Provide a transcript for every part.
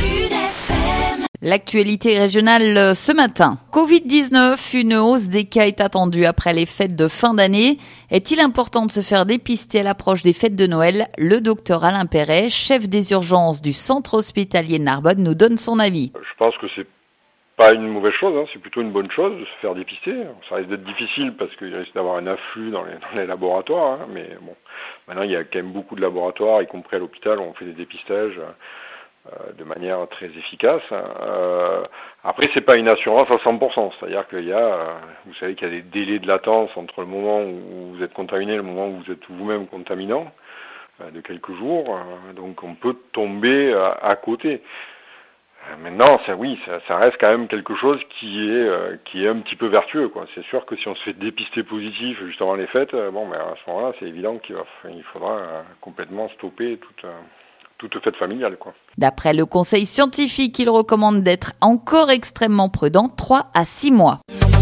L'actualité régionale ce matin. Covid-19, une hausse des cas est attendue après les fêtes de fin d'année. Est-il important de se faire dépister à l'approche des fêtes de Noël ? Le docteur Alain Perret, chef des urgences du centre hospitalier de Narbonne, nous donne son avis. Je pense que c'est pas une mauvaise chose, c'est plutôt une bonne chose de se faire dépister. Ça risque d'être difficile parce qu'il risque d'avoir un afflux dans les laboratoires, mais bon, maintenant il y a quand même beaucoup de laboratoires, y compris à l'hôpital, où on fait des dépistages de manière très efficace. Après, c'est pas une assurance à 100%, c'est-à-dire qu'il y a, vous savez qu'il y a des délais de latence entre le moment où vous êtes contaminé et le moment où vous êtes vous-même contaminant, de quelques jours, donc on peut tomber à côté. Maintenant, ça reste quand même quelque chose qui est un petit peu vertueux, quoi. C'est sûr que si on se fait dépister positif juste avant les fêtes, à ce moment-là, c'est évident qu'il faudra complètement stopper toute fête familiale, quoi. D'après le conseil scientifique, il recommande d'être encore extrêmement prudent, 3 à 6 mois.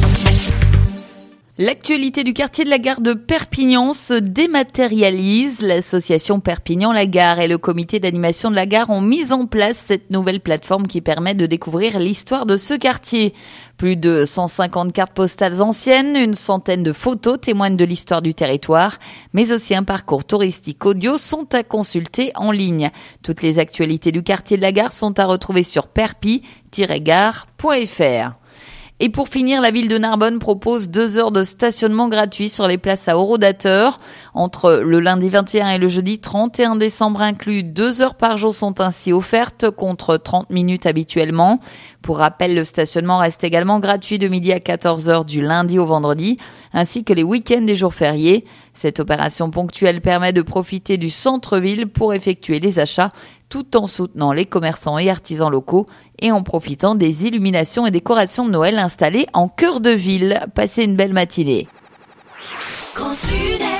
L'actualité du quartier de la gare de Perpignan se dématérialise. L'association Perpignan-La Gare et le comité d'animation de la gare ont mis en place cette nouvelle plateforme qui permet de découvrir l'histoire de ce quartier. Plus de 150 cartes postales anciennes, une centaine de photos témoignent de l'histoire du territoire, mais aussi un parcours touristique audio sont à consulter en ligne. Toutes les actualités du quartier de la gare sont à retrouver sur perpi-gare.fr. Et pour finir, la ville de Narbonne propose 2 heures de stationnement gratuit sur les places à horodateur. Entre le lundi 21 et le jeudi 31 décembre inclus, 2 heures par jour sont ainsi offertes contre 30 minutes habituellement. Pour rappel, le stationnement reste également gratuit de midi à 14h du lundi au vendredi, ainsi que les week-ends et jours fériés. Cette opération ponctuelle permet de profiter du centre-ville pour effectuer les achats tout en soutenant les commerçants et artisans locaux et en profitant des illuminations et décorations de Noël installées en cœur de ville. Passez une belle matinée. Grand Sud.